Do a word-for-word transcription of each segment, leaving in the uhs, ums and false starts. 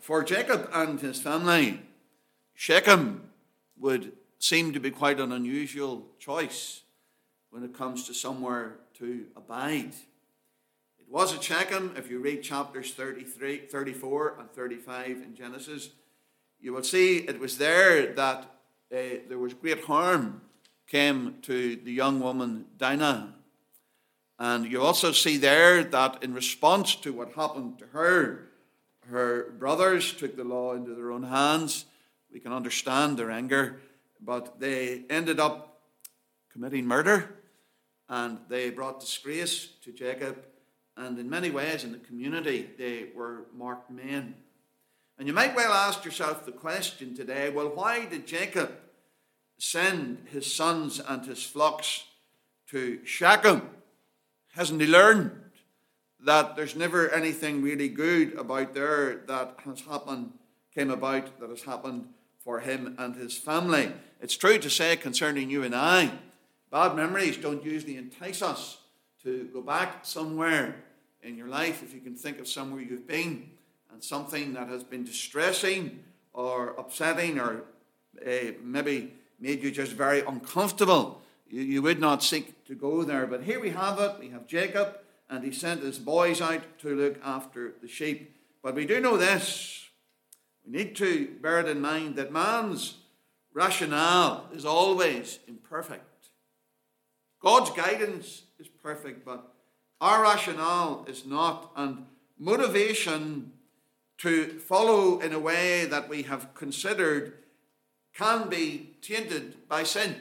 for Jacob and his family, Shechem would seem to be quite an unusual choice when it comes to somewhere to abide. It was at Shechem. If you read chapters thirty-three, thirty-four and thirty-five in Genesis, you will see it was there that uh, there was great harm came to the young woman Dinah. And you also see there that in response to what happened to her, her brothers took the law into their own hands. We can understand their anger, but they ended up committing murder, and they brought disgrace to Jacob. And in many ways in the community, they were marked men. And you might well ask yourself the question today, well, why did Jacob send his sons and his flocks to Shechem? Hasn't he learned that there's never anything really good about there that has happened, came about, that has happened for him and his family? It's true to say concerning you and I, bad memories don't usually entice us to go back somewhere in your life. If you can think of somewhere you've been and something that has been distressing or upsetting or uh, maybe made you just very uncomfortable, you, you would not seek to go there. But here we have it. We have Jacob, and he sent his boys out to look after the sheep. But we do know this. We need to bear it in mind that man's rationale is always imperfect. God's guidance is perfect, but our rationale is not. And motivation to follow in a way that we have considered can be tainted by sin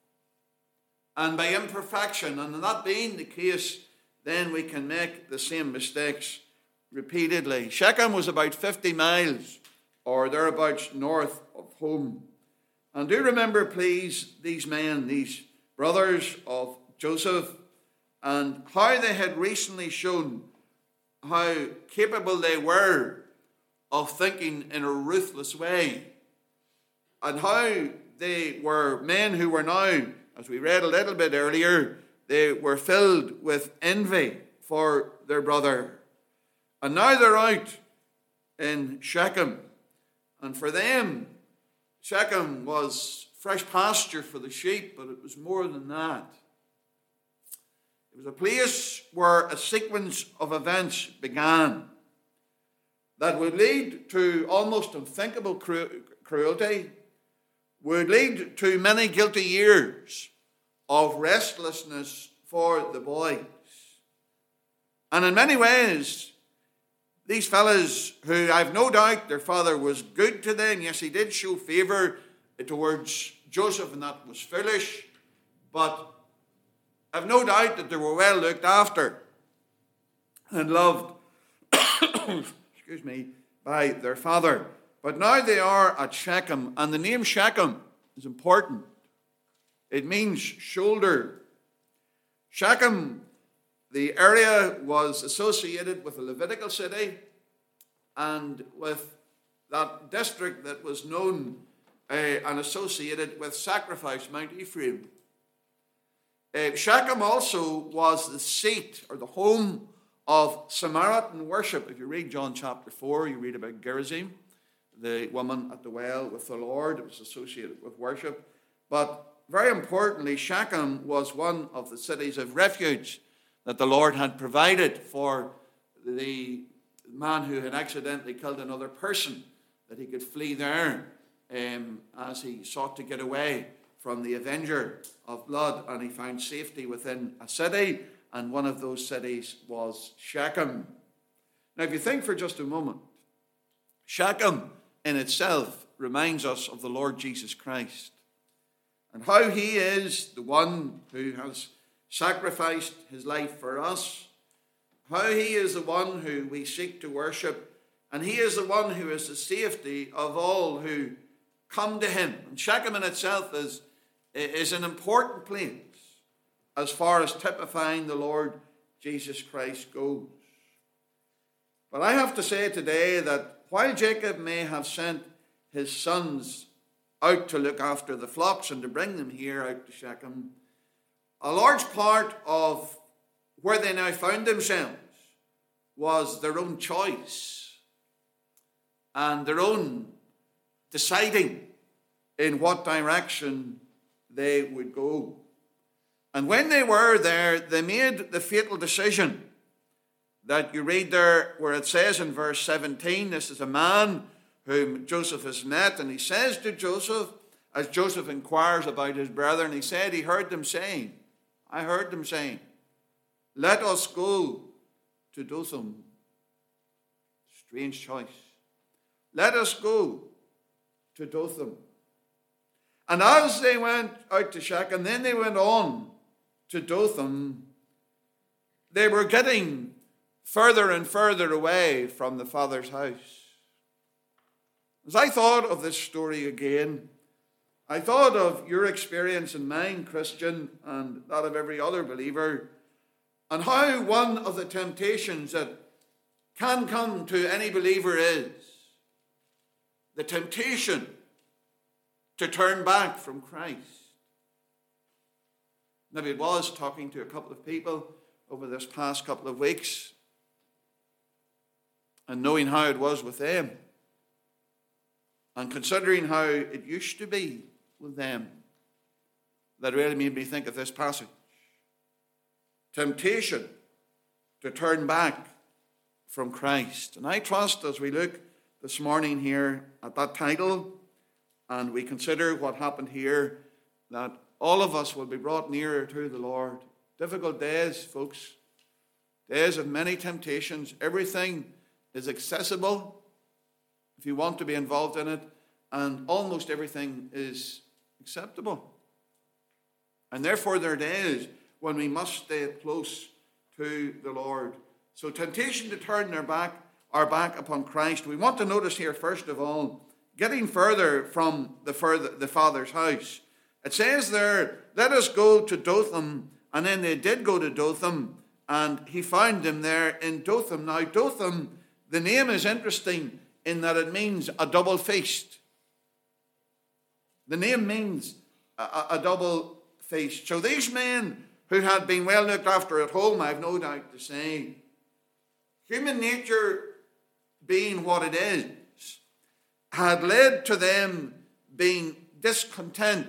and by imperfection. And that being the case, then we can make the same mistakes repeatedly. Shechem was about fifty miles or thereabouts north of home. And do remember, please, these men, these brothers of Joseph, and how they had recently shown how capable they were of thinking in a ruthless way, and how they were men who were now, as we read a little bit earlier, they were filled with envy for their brother. And now they're out in Shechem. And for them, Shechem was fresh pasture for the sheep, but it was more than that. It was a place where a sequence of events began that would lead to almost unthinkable cru- cruelty, would lead to many guilty years of restlessness for the boys. And in many ways, these fellas who I've no doubt their father was good to them, yes, he did show favour towards Joseph, and that was foolish, but I've no doubt that they were well looked after and loved, excuse me, by their father. But now they are at Shechem, and the name Shechem is important. It means shoulder. Shechem, the area, was associated with the Levitical city and with that district that was known uh, and associated with sacrifice, Mount Ephraim. Uh, Shechem also was the seat or the home of Samaritan worship. If you read John chapter four, you read about Gerizim, the woman at the well with the Lord. It was associated with worship. But very importantly, Shechem was one of the cities of refuge that the Lord had provided for the man who had accidentally killed another person, that he could flee there um, as he sought to get away from the avenger of blood, and he found safety within a city, and one of those cities was Shechem. Now, if you think for just a moment, Shechem in itself reminds us of the Lord Jesus Christ and how he is the one who has sacrificed his life for us, how he is the one who we seek to worship, and he is the one who is the safety of all who come to him. And Shechem in itself is, is an important place as far as typifying the Lord Jesus Christ goes. But I have to say today that while Jacob may have sent his sons out to look after the flocks and to bring them here out to Shechem, a large part of where they now found themselves was their own choice. and their own deciding in what direction they would go. And when they were there, they made the fatal decision that you read there where it says in verse seventeen, this is a man whom Joseph has met, and he says to Joseph, as Joseph inquires about his brethren, he said he heard them saying, I heard them saying, let us go to Dothan. Strange choice. Let us go to Dothan. And as they went out to Shechem, then they went on to Dothan, they were getting further and further away from the father's house. As I thought of this story again, I thought of your experience and mine, Christian, and that of every other believer, and how one of the temptations that can come to any believer is the temptation to turn back from Christ. Maybe it was talking to a couple of people over this past couple of weeks and knowing how it was with them and considering how it used to be with them that really made me think of this passage. Temptation to turn back from Christ. And I trust as we look this morning here at that title and we consider what happened here, that all of us will be brought nearer to the Lord. Difficult days, folks. Days of many temptations. Everything is accessible if you want to be involved in it, and almost everything is acceptable. And therefore there are days when we must stay close to the Lord. So temptation to turn our back, our back upon Christ. We want to notice here, first of all, getting further from the, further, the Father's house. It says there, let us go to Dothan. And then they did go to Dothan, and he found them there in Dothan. Now, Dothan, the name is interesting in that it means a double feast. The name means a, a, a double feast. So these men who had been well looked after at home, I have no doubt to say, human nature being what it is, had led to them being discontent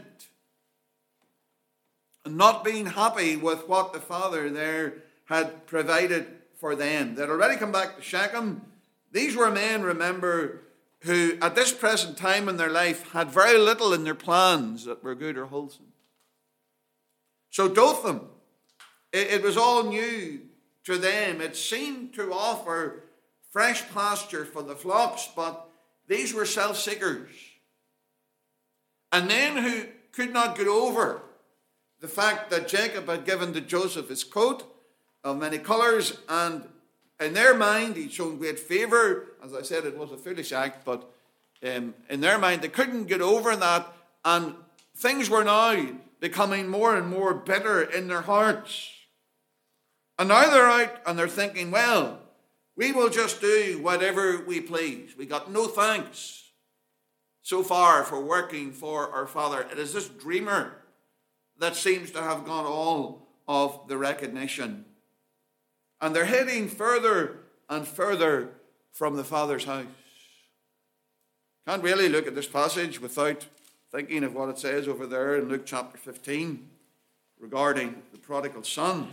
and not being happy with what the Father there had provided for them. They'd already come back to Shechem. These were men, remember, who at this present time in their life had very little in their plans that were good or wholesome. So Dothan, it, it was all new to them. It seemed to offer fresh pasture for the flocks, but these were self-seekers. And men who could not get over the fact that Jacob had given to Joseph his coat of many colours, and in their mind he'd shown great favour. As I said, it was a foolish act, but um, in their mind they couldn't get over that, and things were now becoming more and more bitter in their hearts. And now they're out and they're thinking, well, we will just do whatever we please. We got no thanks so far for working for our Father. It is this dreamer that seems to have got all of the recognition. And they're heading further and further from the Father's house. Can't really look at this passage without thinking of what it says over there in Luke chapter fifteen regarding the prodigal son.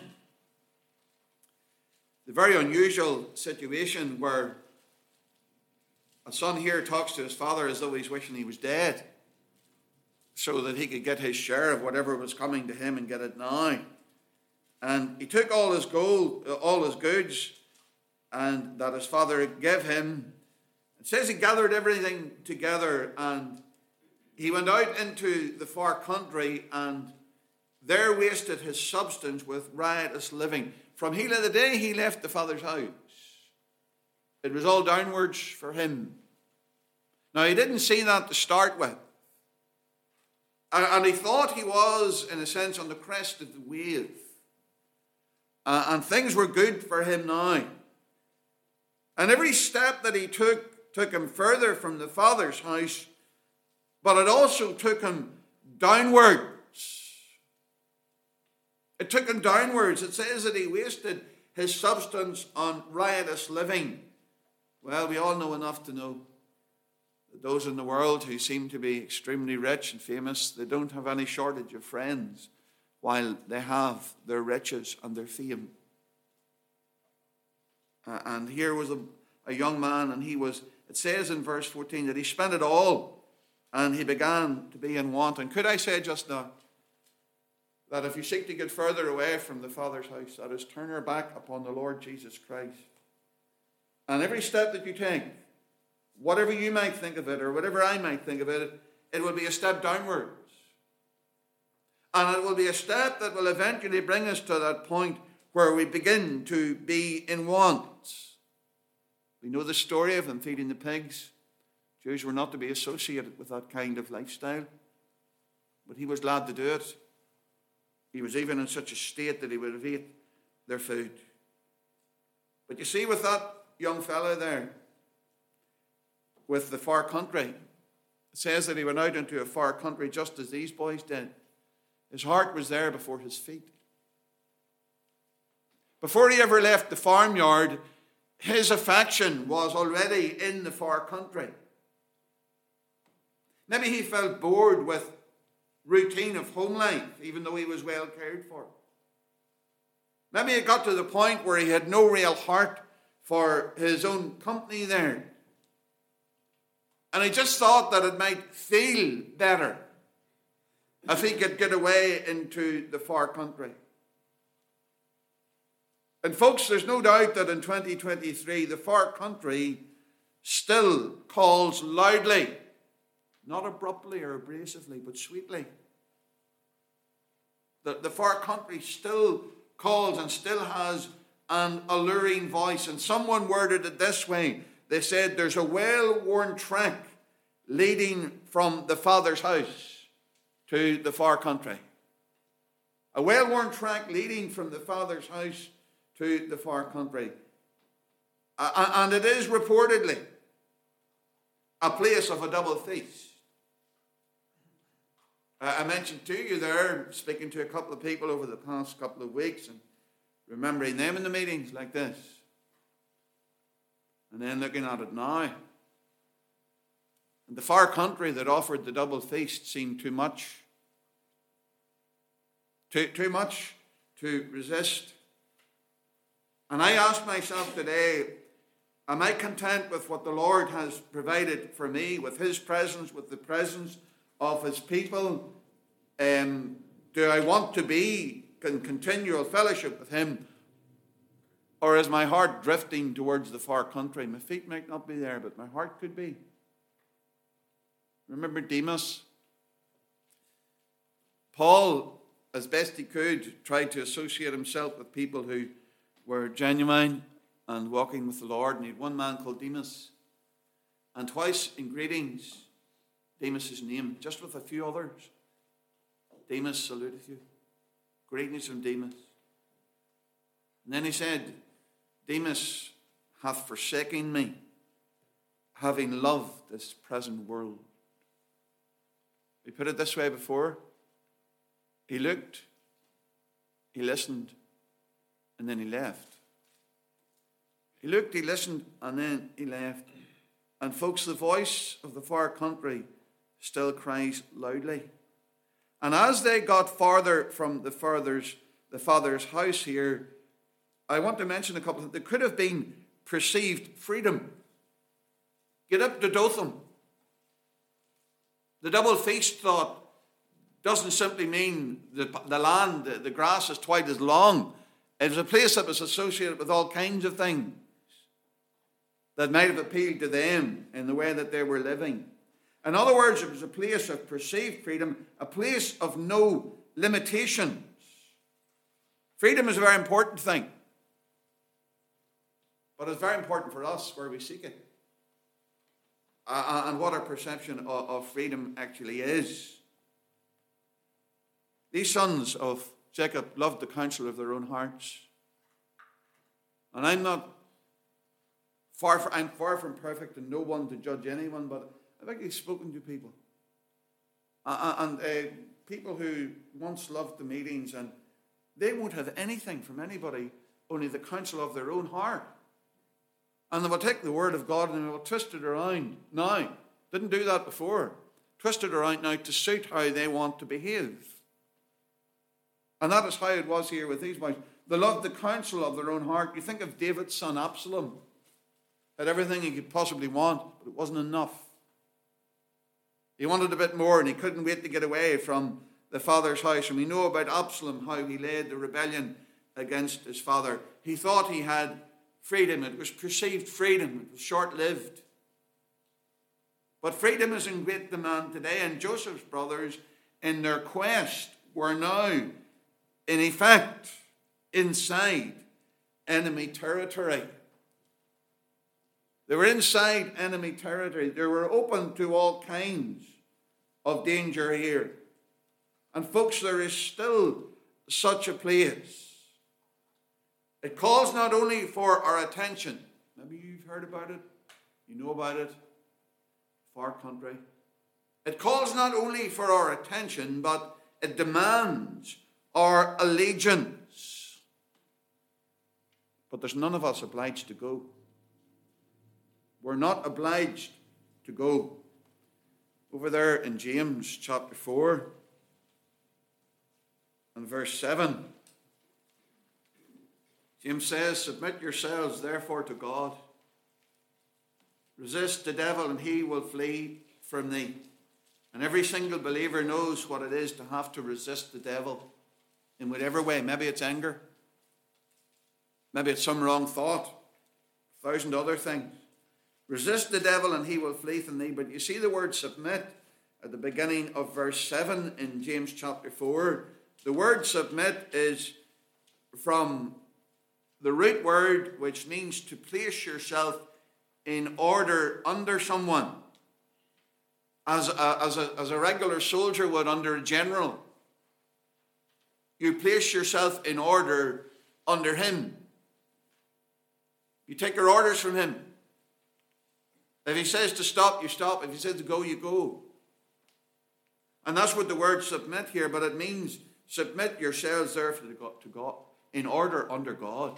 The very unusual situation where a son here talks to his father as though he's wishing he was dead, so that he could get his share of whatever was coming to him and get it now. And he took all his gold, all his goods, and that his father gave him. It says he gathered everything together and he went out into the far country and there wasted his substance with riotous living. From he, the day he left the Father's house, it was all downwards for him. Now, he didn't see that to start with. And he thought he was, in a sense, on the crest of the wave. Uh, and things were good for him now. And every step that he took, took him further from the Father's house, but it also took him downwards. It took him downwards. It says that he wasted his substance on riotous living. Well, we all know enough to know Those in the world who seem to be extremely rich and famous, they don't have any shortage of friends while they have their riches and their fame. Uh, and here was a, a young man, and he was, it says in verse fourteen, that he spent it all, and he began to be in want. And could I say just now, that if you seek to get further away from the Father's house, that is, turn your back upon the Lord Jesus Christ. And every step that you take, whatever you might think of it, or whatever I might think of it, it will be a step downwards. And it will be a step that will eventually bring us to that point where we begin to be in want. We know the story of him feeding the pigs. Jews were not to be associated with that kind of lifestyle, but he was glad to do it. He was even in such a state that he would have ate their food. But you see, with that young fellow there, with the far country, it says that he went out into a far country just as these boys did. His heart was there before his feet. Before he ever left the farmyard, his affection was already in the far country. Maybe he felt bored with routine of home life, even though he was well cared for. Maybe it got to the point where he had no real heart for his own company there. And he just thought that it might feel better if he could get away into the far country. And folks, there's no doubt that in twenty twenty-three, the far country still calls loudly, not abruptly or abrasively, but sweetly. The, the far country still calls and still has an alluring voice. And someone worded it this way. They said, there's a well-worn track leading from the Father's house to the far country. A well-worn track leading from the Father's house to the far country. Uh, and it is reportedly a place of a double feast. Uh, I mentioned to you there, speaking to a couple of people over the past couple of weeks and remembering them in the meetings like this. And then looking at it now. And the far country that offered the double feast seemed too much. Too, too much to resist. And I ask myself today, am I content with what the Lord has provided for me, with his presence, with the presence of his people? Um, do I want to be in continual fellowship with him? Or is my heart drifting towards the far country? My feet might not be there, but my heart could be. Remember Demas? Paul, as best he could, tried to associate himself with people who were genuine and walking with the Lord. And he had one man called Demas. And twice in greetings, Demas' name, just with a few others. Demas saluteth you. Greetings from Demas. And then he said, Demas hath forsaken me, having loved this present world. We put it this way before. He looked, he listened, and then he left. He looked, he listened, and then he left. And folks, the voice of the far country still cries loudly. And as they got farther from the father's, the father's house here, I want to mention a couple of things. There could have been perceived freedom. Get up to Dothan. The double feast thought doesn't simply mean the, the land, the, the grass is twice as long. It was a place that was associated with all kinds of things that might have appealed to them in the way that they were living. In other words, it was a place of perceived freedom, a place of no limitations. Freedom is a very important thing. But it's very important for us where we seek it. Uh, and what our perception of, of freedom actually is. These sons of Jacob loved the counsel of their own hearts. And I'm not far from, I'm far from perfect and no one to judge anyone, but I've actually spoken to people. Uh, and uh, people who once loved the meetings, and they won't have anything from anybody, only the counsel of their own heart. And they will take the word of God and they will twist it around now Didn't do that before. Twisted around now to suit how they want to behave. And that is how it was here with these boys. They loved the counsel of their own heart. You think of David's son Absalom. Had everything he could possibly want, but it wasn't enough. He wanted a bit more, and he couldn't wait to get away from the father's house. And we know about Absalom, how he led the rebellion against his father. He thought he had freedom. It was perceived freedom. It was short-lived. But freedom is in great demand today, and Joseph's brothers, in their quest, were now, in effect, inside enemy territory. They were inside enemy territory. They were open to all kinds of danger here. And folks, there is still such a place. It calls not only for our attention. Maybe you've heard about it. You know about it. Far country. It calls not only for our attention, but it demands our allegiance. But there's none of us obliged to go. We're not obliged to go. Over there in James chapter four and verse seven, James says, "Submit yourselves therefore to God. Resist the devil and he will flee from thee." And every single believer knows what it is to have to resist the devil in whatever way. Maybe it's anger. Maybe it's some wrong thought. A thousand other things. Resist the devil and he will flee from thee. But you see the word submit at the beginning of verse seven in James chapter four. The word submit is from the root word which means to place yourself in order under someone. As a, as a, as a regular soldier would under a general. You place yourself in order under him. You take your orders from him. If he says to stop, you stop. If he says to go, you go. And that's what the word submit here, but it means submit yourselves therefore to God, in order under God.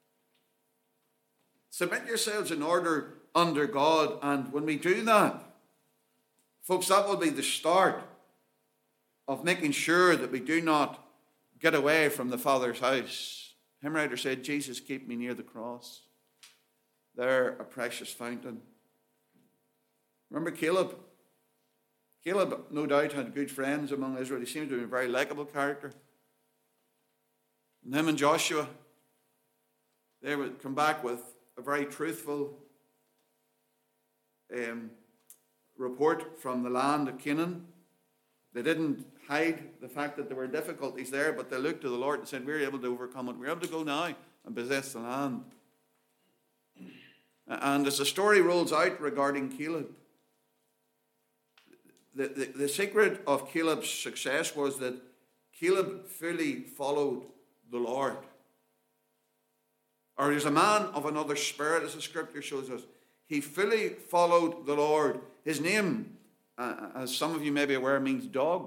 Submit yourselves in order under God, and when we do that, folks, that will be the start of making sure that we do not get away from the Father's house. Hymn writer said, "Jesus, keep me near the cross. There a precious fountain." Remember Caleb? Caleb, no doubt, had good friends among Israel. He seemed to be a very likable character. And him and Joshua, they would come back with a very truthful um, report from the land of Canaan. They didn't hide the fact that there were difficulties there, but they looked to the Lord and said, "We're able to overcome it. We're able to go now and possess the land." And as the story rolls out regarding Caleb, The, the, the secret of Caleb's success was that Caleb fully followed the Lord. Or he's a man of another spirit, as the scripture shows us. He fully followed the Lord. His name, uh, as some of you may be aware, means dog.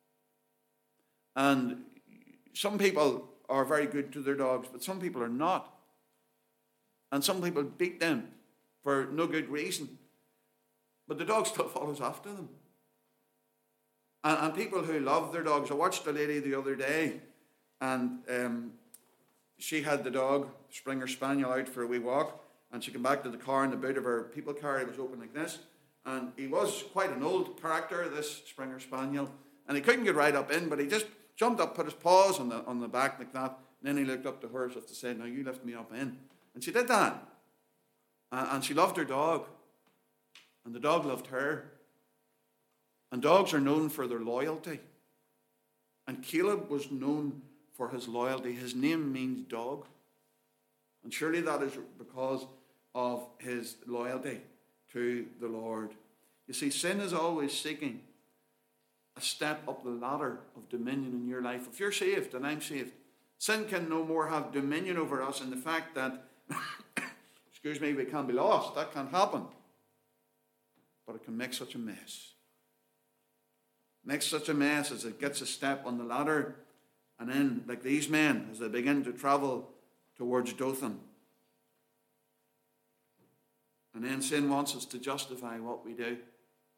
And some people are very good to their dogs, but some people are not. And some people beat them for no good reason. But the dog still follows after them. And, and people who love their dogs. I watched a lady the other day, and um, she had the dog, Springer Spaniel, out for a wee walk, and she came back to the car, and the boot of her people carrier was open like this. And he was quite an old character, this Springer Spaniel, and he couldn't get right up in, but he just jumped up, put his paws on the on the back like that, and then he looked up to her as if to say, "Now you lift me up in." And she did that. Uh, and she loved her dog. And the dog loved her. And dogs are known for their loyalty. And Caleb was known for his loyalty. His name means dog. And surely that is because of his loyalty to the Lord. You see, sin is always seeking a step up the ladder of dominion in your life. If you're saved and I'm saved, sin can no more have dominion over us in the fact that, excuse me, we can be lost. That can't happen. But it can make such a mess. Makes such a mess as it gets a step on the ladder, and then, like these men, as they begin to travel towards Dothan. And then sin wants us to justify what we do.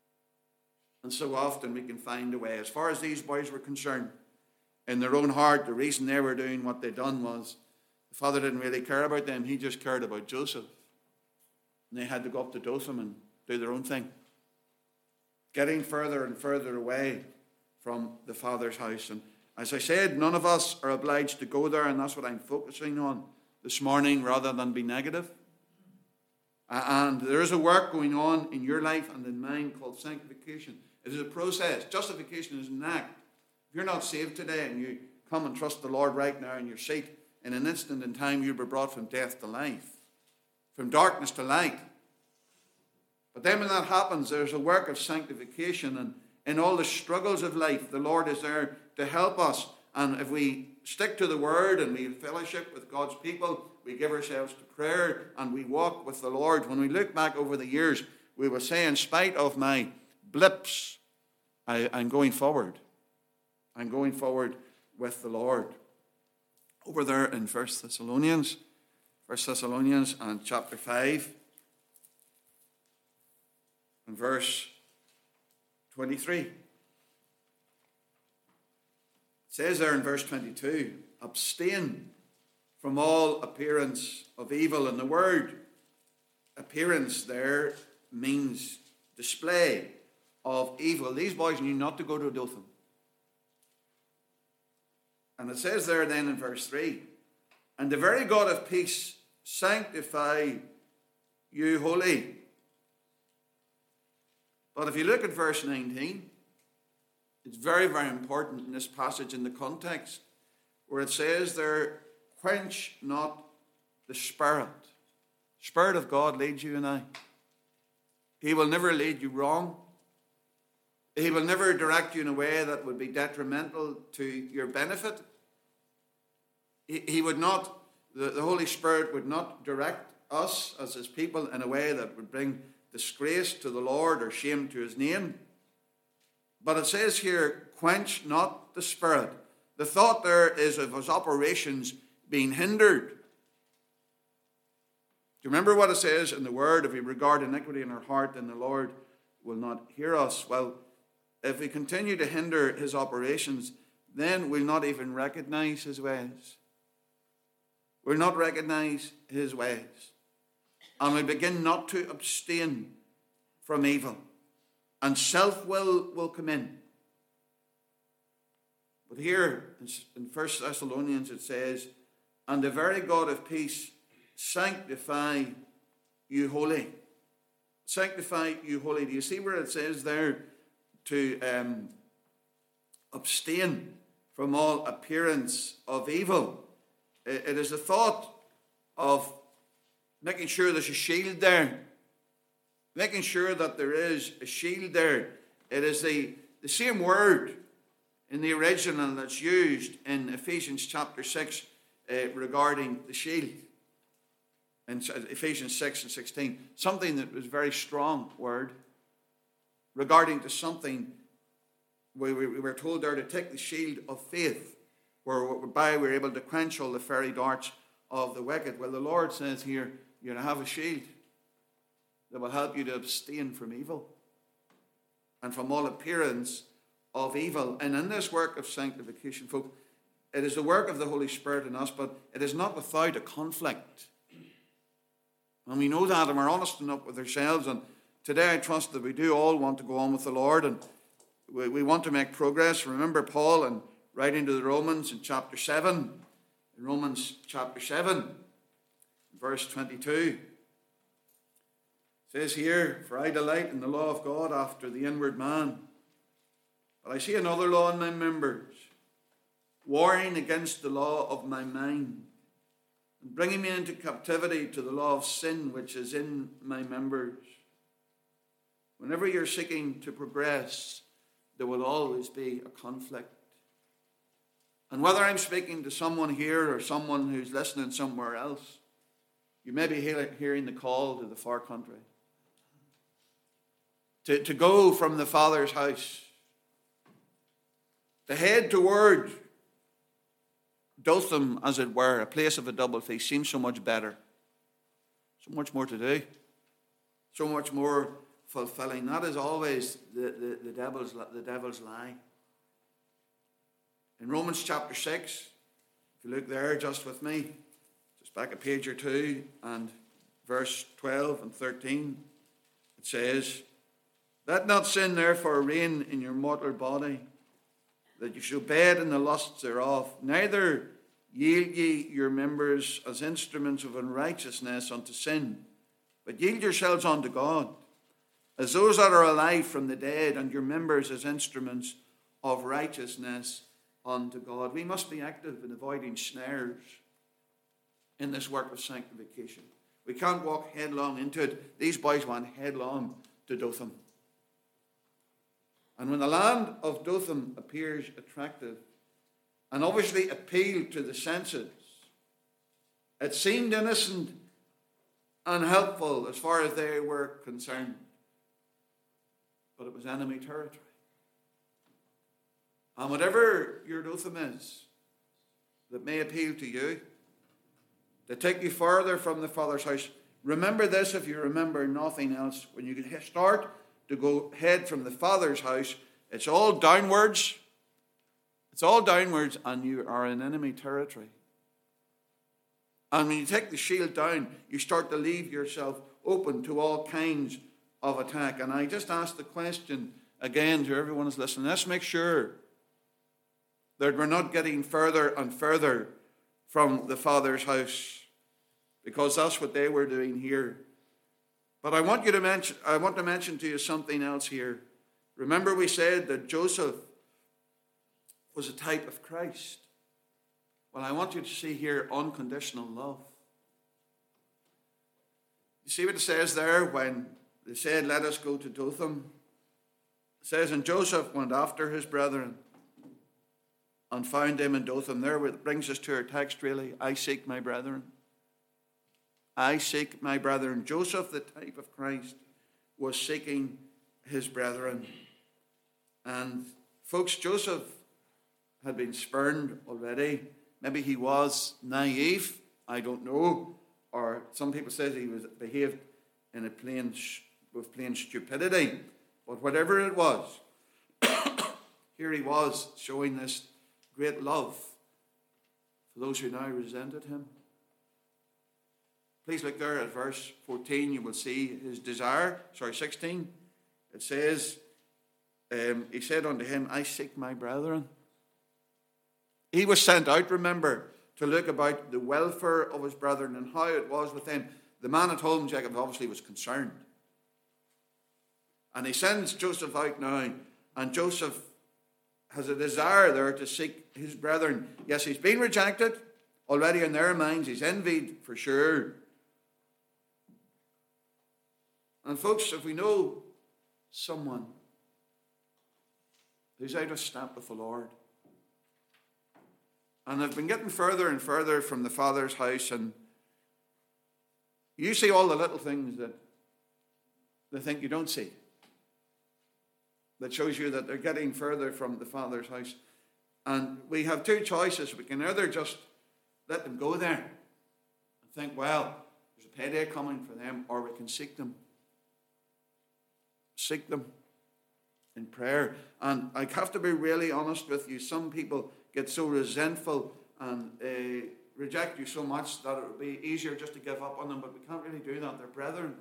And so often we can find a way. As far as these boys were concerned, in their own heart, the reason they were doing what they'd done was the father didn't really care about them. He just cared about Joseph. And they had to go up to Dothan and do their own thing. Getting further and further away from the Father's house. And as I said, none of us are obliged to go there, and that's what I'm focusing on this morning rather than be negative. And there is a work going on in your life and in mine called sanctification. It is a process. Justification is an act. If you're not saved today and you come and trust the Lord right now in your seat, in an instant in time you'll be brought from death to life, from darkness to light. But then when that happens, there's a work of sanctification, and in all the struggles of life, the Lord is there to help us. And if we stick to the Word and we fellowship with God's people, we give ourselves to prayer and we walk with the Lord. When we look back over the years, we will say, in spite of my blips, I, I'm going forward. I'm going forward with the Lord. Over there in First Thessalonians, First Thessalonians and chapter five, and verse twenty-three. It says there in verse twenty-two, abstain from all appearance of evil. And the word appearance there means display of evil. These boys knew not to go to Dothan. And it says there then in verse three, and the very God of peace sanctify you wholly. But if you look at verse nineteen, it's very, very important in this passage in the context, where it says there, quench not the Spirit. Spirit of God leads you and I. He will never lead you wrong. He will never direct you in a way that would be detrimental to your benefit. He, he would not, the, the Holy Spirit would not direct us as his people in a way that would bring disgrace to the Lord or shame to his name. But it says here, quench not the Spirit. The thought there is of his operations being hindered. Do you remember what it says in the Word? If we regard iniquity in our heart, then the Lord will not hear us. Well, if we continue to hinder his operations, then we'll not even recognize his ways. We'll not recognize his ways. And we begin not to abstain from evil. And self-will will come in. But here in First Thessalonians it says, and the very God of peace sanctify you wholly. Sanctify you wholly. Do you see where it says there to um, abstain from all appearance of evil? It, it is the thought of making sure there's a shield there. Making sure that there is a shield there. It is the, the same word in the original that's used in Ephesians chapter six uh, regarding the shield. In Ephesians six and sixteen. Something that was a very strong word regarding to something we, we, we were told there to take the shield of faith, whereby we're able to quench all the fiery darts of the wicked. Well, the Lord says here, you're to have a shield that will help you to abstain from evil and from all appearance of evil. And in this work of sanctification, folks, it is the work of the Holy Spirit in us, but it is not without a conflict. And we know that, and we're honest enough with ourselves. And today I trust that we do all want to go on with the Lord, and we, we want to make progress. Remember Paul, and writing to the Romans in chapter seven, in Romans chapter seven, verse twenty-two. It says here, for I delight in the law of God after the inward man. But I see another law in my members, warring against the law of my mind, and bringing me into captivity to the law of sin which is in my members. Whenever you're seeking to progress, there will always be a conflict. And whether I'm speaking to someone here or someone who's listening somewhere else, you may be hearing the call to the far country. To, to go from the Father's house, to head toward Dothan, as it were, a place of a double feast, seems so much better. So much more to do. So much more self-fulfilling. That is always the, the, the, devil's, the devil's lie. In Romans chapter six, if you look there just with me, just back a page or two, and verse twelve and thirteen, it says, "Let not sin therefore reign in your mortal body, that you should obey it in the lusts thereof. Neither yield ye your members as instruments of unrighteousness unto sin, but yield yourselves unto God, as those that are alive from the dead, and your members as instruments of righteousness unto God." We must be active in avoiding snares in this work of sanctification. We can't walk headlong into it. These boys went headlong to Dothan. And when the land of Dothan appears attractive and obviously appealed to the senses, it seemed innocent and helpful as far as they were concerned. But it was enemy territory. And whatever your Dothan is that may appeal to you, to take you further from the Father's house, remember this if you remember nothing else. When you start to go head from the Father's house, it's all downwards. It's all downwards, and you are in enemy territory. And when you take the shield down, you start to leave yourself open to all kinds of attack. And I just ask the question again to everyone who's listening. Let's make sure that we're not getting further and further from the Father's house, because that's what they were doing here. But I want you to mention, I want to mention to you something else here. Remember, we said that Joseph was a type of Christ. Well, I want you to see here unconditional love. You see what it says there when they said, "Let us go to Dothan"? It says, "And Joseph went after his brethren and found them in Dothan." There it brings us to our text, really. I seek my brethren. I seek my brethren. Joseph, the type of Christ, was seeking his brethren. And folks, Joseph had been spurned already. Maybe he was naive, I don't know. Or some people say he was behaved in a plain, with plain stupidity. But whatever it was, here he was showing this great love for those who now resented him. Please look there at verse fourteen. You will see his desire. Sorry, sixteen. It says, um, he said unto him, "I seek my brethren." He was sent out, remember, to look about the welfare of his brethren and how it was with them. The man at home, Jacob, obviously was concerned. And he sends Joseph out now. And Joseph has a desire there to seek his brethren. Yes, he's been rejected. Already in their minds, he's envied for sure. And folks, if we know someone who's out of step with the Lord, and they've been getting further and further from the Father's house, and you see all the little things that they think you don't see, that shows you that they're getting further from the Father's house. And we have two choices. We can either just let them go there and think, well, there's a payday coming for them, or we can seek them. Seek them in prayer. And I have to be really honest with you. Some people get so resentful and uh, reject you so much that it would be easier just to give up on them, but we can't really do that. They're brethren.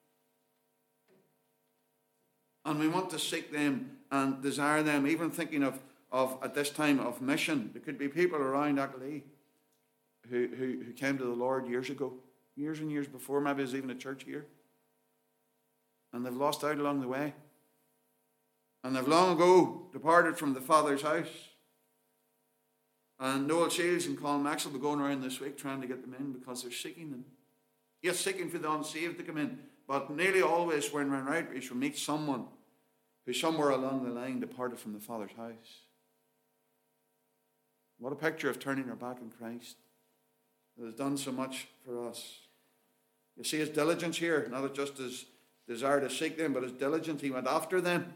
And we want to seek them and desire them, even thinking of, of at this time, of mission. There could be people around Acklee who, who, who came to the Lord years ago, years and years before, maybe there's even a church here. And they've lost out along the way. And they've long ago departed from the Father's house. And Noel Shields and Colin Maxwell will be going around this week trying to get them in because they're seeking them. Yes, seeking for the unsaved to come in. But nearly always when we're in outreach, we meet someone who somewhere along the line departed from the Father's house. What a picture of turning our back on Christ that has done so much for us. You see his diligence here, not just his desire to seek them, but his diligence. He went after them.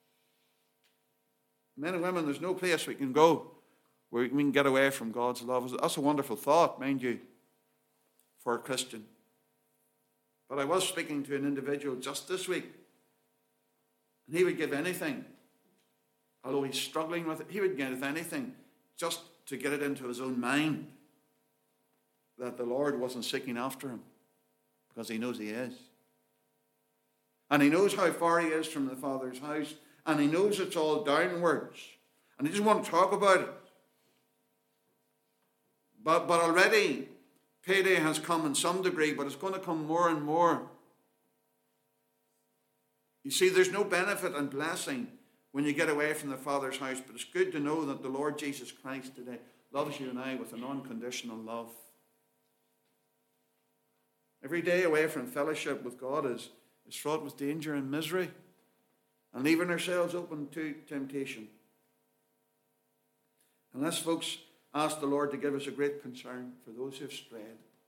Men and women, there's no place we can go where we can get away from God's love. That's a wonderful thought, mind you, for a Christian. But I was speaking to an individual just this week And he would give anything, although he's struggling with it, he would give anything just to get it into his own mind that the Lord wasn't seeking after him, because he knows he is. And he knows how far he is from the Father's house, and he knows it's all downwards. And he doesn't want to talk about it. But, but already, payday has come in some degree, but it's going to come more and more. You see, there's no benefit and blessing when you get away from the Father's house, but it's good to know that the Lord Jesus Christ today loves you and I with an unconditional love. Every day away from fellowship with God is, is fraught with danger and misery, and leaving ourselves open to temptation. Unless folks ask the Lord to give us a great concern for those who have strayed,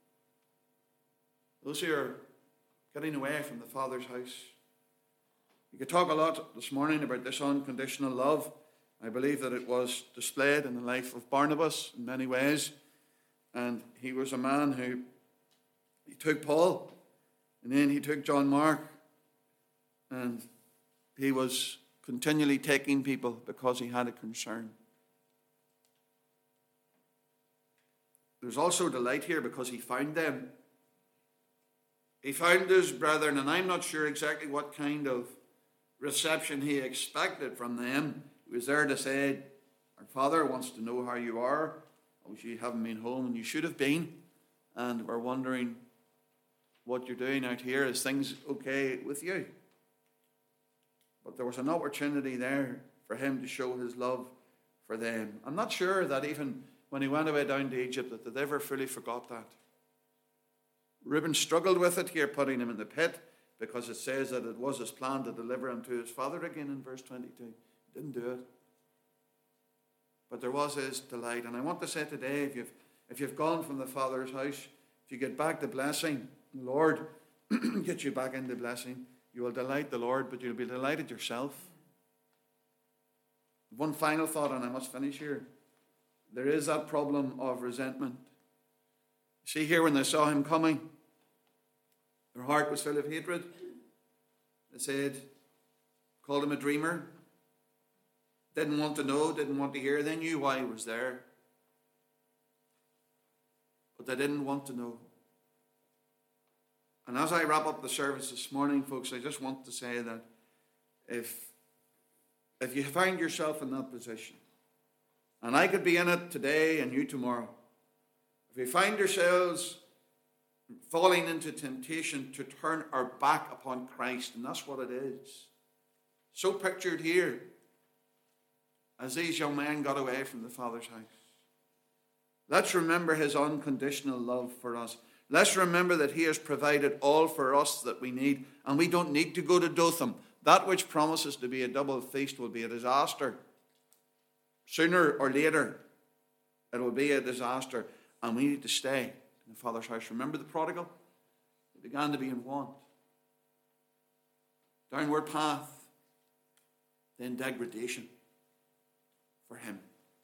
those who are getting away from the Father's house. You could talk a lot this morning about this unconditional love. I believe that it was displayed in the life of Barnabas in many ways. And he was a man who, he took Paul, and then he took John Mark, and he was continually taking people because he had a concern. There's also delight here because he found them. He found his brethren, and I'm not sure exactly what kind of reception he expected from them. He was there to say, our Father wants to know how you are. Obviously, you haven't been home, and you should have been. And we're wondering what you're doing out here. Is things okay with you? But there was an opportunity there for him to show his love for them. I'm not sure that even when he went away down to Egypt that they ever fully forgot that. Reuben struggled with it here, putting him in the pit, because it says that it was his plan to deliver him to his father again in verse twenty-two. He didn't do it. But there was his delight. And I want to say today, if you've, if you've gone from the Father's house, if you get back to blessing, the Lord get you back into blessing, you will delight the Lord, but you'll be delighted yourself. One final thought, and I must finish here. There is that problem of resentment. See here, when they saw him coming, their heart was full of hatred. They said, called him a dreamer. Didn't want to know, didn't want to hear. They knew why he was there. But they didn't want to know. And as I wrap up the service this morning, folks, I just want to say that if, if you find yourself in that position, and I could be in it today and you tomorrow, if we find ourselves falling into temptation to turn our back upon Christ, and that's what it is, so pictured here as these young men got away from the Father's house. Let's remember his unconditional love for us. Let's remember that he has provided all for us that we need, and we don't need to go to Dothan. That which promises to be a double feast will be a disaster. Sooner or later, it will be a disaster, and we need to stay in the Father's house. Remember the prodigal? He began to be in want. Downward path, then degradation for him.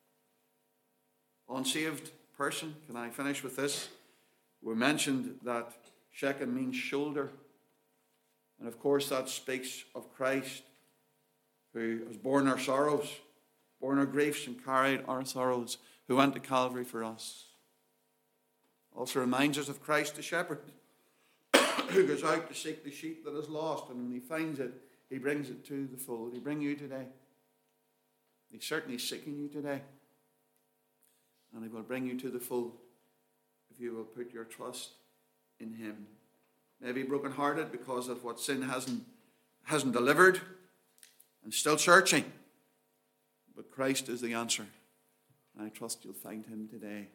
Unsaved person, can I finish with this? We mentioned that Shechem means shoulder. And of course that speaks of Christ, who has borne our sorrows, borne our griefs and carried our sorrows, who went to Calvary for us. Also reminds us of Christ the shepherd, who goes out to seek the sheep that is lost, and when he finds it, he brings it to the fold. He brings you today. He's certainly seeking you today. And he will bring you to the fold if you will put your trust in him. Maybe brokenhearted because of what sin hasn't, hasn't delivered, and still searching. But Christ is the answer. And I trust you'll find him today.